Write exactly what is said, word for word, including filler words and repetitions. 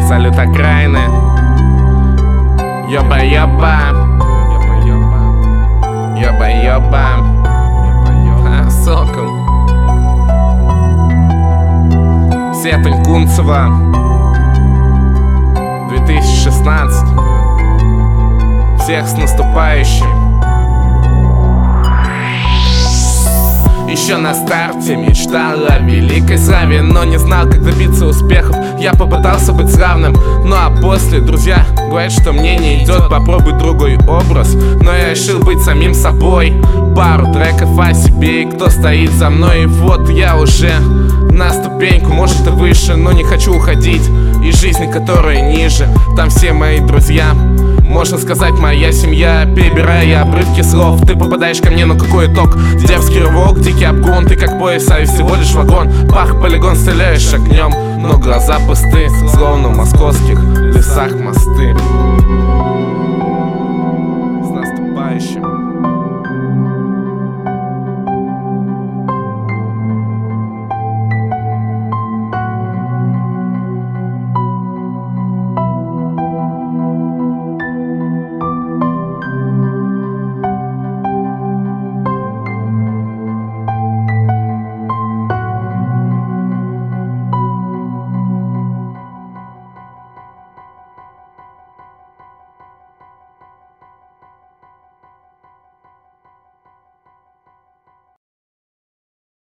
Салют окраины. Ёба-ёба. Ёба-ёба. А, сокол. Сетунь Кунцева. две тысячи шестнадцать. Всех с наступающим. Еще на старте мечтал о великой славе, но не знал, как добиться успехов. Я попытался быть равным, ну а после друзья говорят, что мне не идет. Попробуй другой образ, но я решил быть самим собой. Пару треков о себе и кто стоит за мной. И вот я уже на ступеньку, может и выше, но не хочу уходить из жизни, которая ниже. Там все мои друзья, можно сказать, моя семья. Перебирая обрывки слов, ты попадаешь ко мне, но какой итог? Дерзкий рывок, дикий обгон, ты как пояс, а всего лишь вагон. Пах, полигон, стреляешь огнем, но глаза пусты, словно в московских лесах мосты. С наступающим.